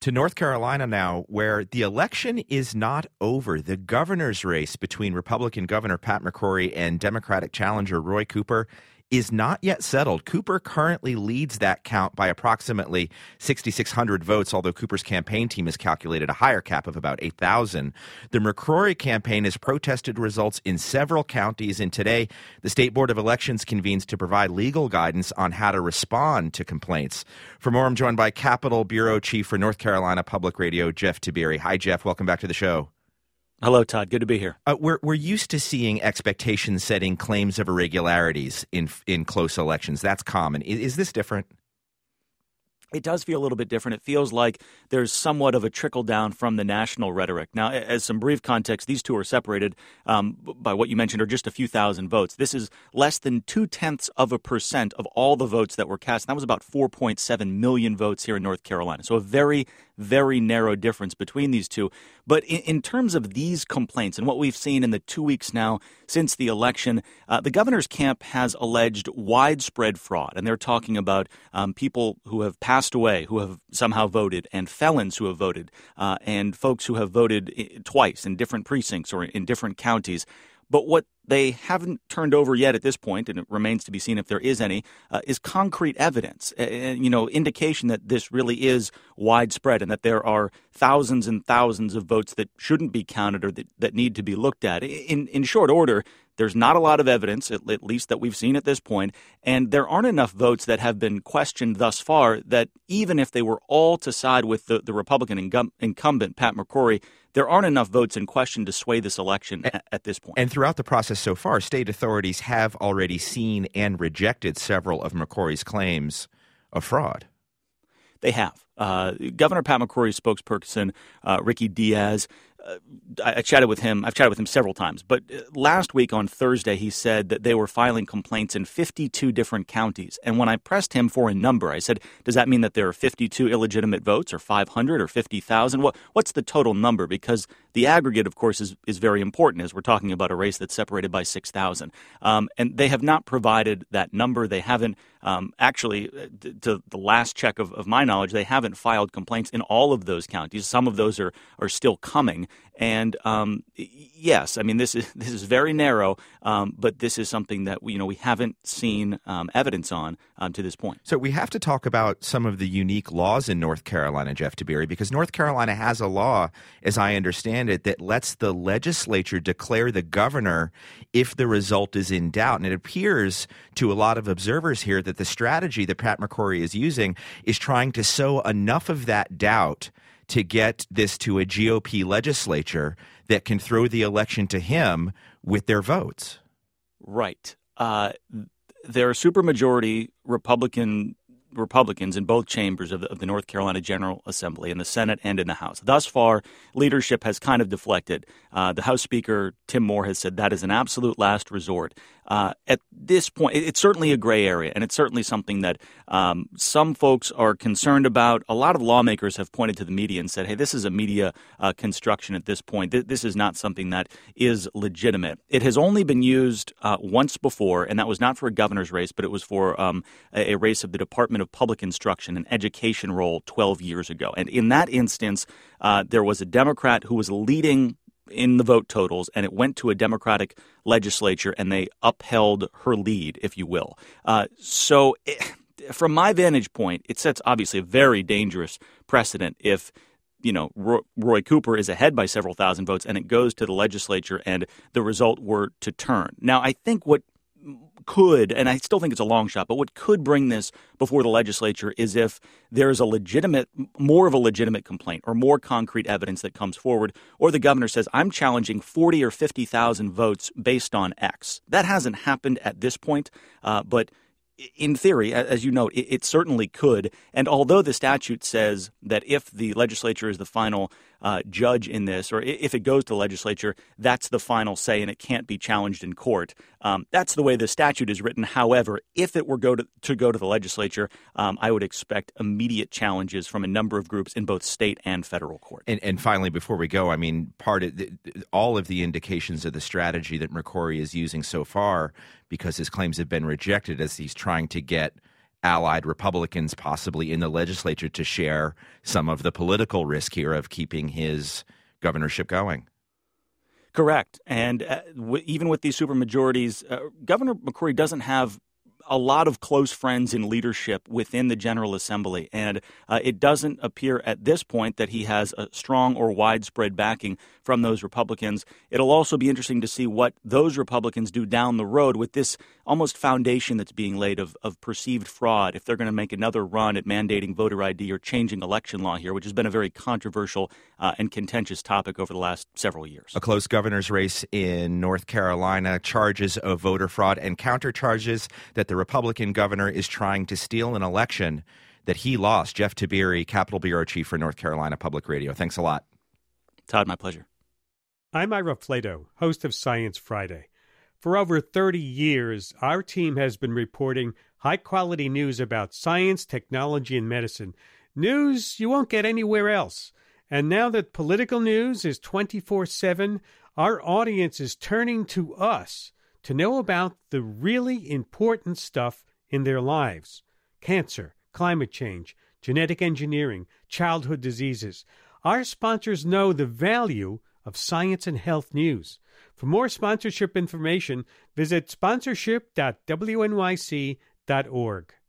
To North Carolina now, where the election is not over. The governor's race between Republican Governor Pat McCrory and Democratic challenger Roy Cooper is not yet settled. Cooper currently leads that count by approximately 6,600 votes, although Cooper's campaign team has calculated a higher cap of about 8,000. The McCrory campaign has protested results in several counties, and today the State Board of Elections convenes to provide legal guidance on how to respond to complaints. For more, I'm joined by Capitol Bureau Chief for North Carolina Public Radio, Jeff Tiberi. Hi, Jeff. Welcome back to the show. Hello, Todd. Good to be here. We're used to seeing expectation-setting claims of irregularities in close elections. That's common. Is this different? It does feel a little bit different. It feels like there's somewhat of a trickle down from the national rhetoric. Now, as some brief context, these two are separated by what you mentioned are just a few thousand votes. This is less than 0.2% of all the votes that were cast. That was about 4.7 million votes here in North Carolina. So a very, very narrow difference between these two. But in terms of these complaints and what we've seen in the 2 weeks now since the election, the governor's camp has alleged widespread fraud. And they're talking about people who have passed away, who have somehow voted, and felons who have voted, and folks who have voted twice in different precincts or in different counties. But what they haven't turned over yet at this point, and it remains to be seen if there is any, is concrete evidence, indication that this really is widespread and that there are thousands and thousands of votes that shouldn't be counted or that need to be looked at. In short order, there's not a lot of evidence, at least that we've seen at this point, and there aren't enough votes that have been questioned thus far that even if they were all to side with the Republican incumbent, Pat McCrory, there aren't enough votes in question to sway this election at this point. And throughout the process so far, state authorities have already seen and rejected several of McCrory's claims of fraud. They have. Governor Pat McCrory's spokesperson, Ricky Diaz, I chatted with him. I've chatted with him several times. But last week on Thursday, he said that they were filing complaints in 52 different counties. And when I pressed him for a number, I said, does that mean that there are 52 illegitimate votes or 500 or 50,000? What's the total number? Because the aggregate, of course, is very important as we're talking about a race that's separated by 6,000. And they have not provided that number. They haven't actually, to the last check of my knowledge, they haven't filed complaints in all of those counties. Some of those are still coming. And yes, I mean, this is very narrow, but this is something that we haven't seen evidence on to this point. So we have to talk about some of the unique laws in North Carolina, Jeff Tiberi, because North Carolina has a law, as I understand it, that lets the legislature declare the governor if the result is in doubt. And it appears to a lot of observers here that the strategy that Pat McCrory is using is trying to sow enough of that doubt to get this to a GOP legislature that can throw the election to him with their votes. Right. There are supermajority Republicans in both chambers of the North Carolina General Assembly, in the Senate and in the House. Thus far, leadership has kind of deflected. The House Speaker, Tim Moore, has said that is an absolute last resort. At this point, it's certainly a gray area, and it's certainly something that some folks are concerned about. A lot of lawmakers have pointed to the media and said, hey, this is a media construction at this point. This is not something that is legitimate. It has only been used once before, and that was not for a governor's race, but it was for a race of the Department of Public Instruction, an education role 12 years ago. And in that instance, there was a Democrat who was leading in the vote totals, and it went to a Democratic legislature, and they upheld her lead, if you will. From my vantage point, it sets obviously a very dangerous precedent if Roy Cooper is ahead by several thousand votes and it goes to the legislature and the result were to turn. Now, I think what could, and I still think it's a long shot, but what could bring this before the legislature is if there's more of a legitimate complaint or more concrete evidence that comes forward, or the governor says, I'm challenging 40 or 50,000 votes based on X. That hasn't happened at this point, but in theory, as you note, it certainly could. And although the statute says that if the legislature is the final judge in this, or if it goes to the legislature, that's the final say and it can't be challenged in court. That's the way the statute is written. However, if it were to go to the legislature, I would expect immediate challenges from a number of groups in both state and federal court. And finally, before we go, I mean, all of the indications of the strategy that McCrory is using so far, because his claims have been rejected, as he's trying to get allied Republicans possibly in the legislature to share some of the political risk here of keeping his governorship going. Correct. And even with these supermajorities, Governor McCrory doesn't have a lot of close friends in leadership within the General Assembly. And it doesn't appear at this point that he has a strong or widespread backing from those Republicans. It'll also be interesting to see what those Republicans do down the road with this almost foundation that's being laid of perceived fraud, if they're going to make another run at mandating voter ID or changing election law here, which has been a very controversial and contentious topic over the last several years. A close governor's race in North Carolina, charges of voter fraud and countercharges that the Republican governor is trying to steal an election that he lost. Jeff Tiberi, Capitol Bureau Chief for North Carolina Public Radio. Thanks a lot. Todd, my pleasure. I'm Ira Flato, host of Science Friday. For over 30 years, our team has been reporting high-quality news about science, technology, and medicine. News you won't get anywhere else. And now that political news is 24/7, our audience is turning to us to know about the really important stuff in their lives. Cancer, climate change, genetic engineering, childhood diseases. Our sponsors know the value of science and health news. For more sponsorship information, visit sponsorship.wnyc.org.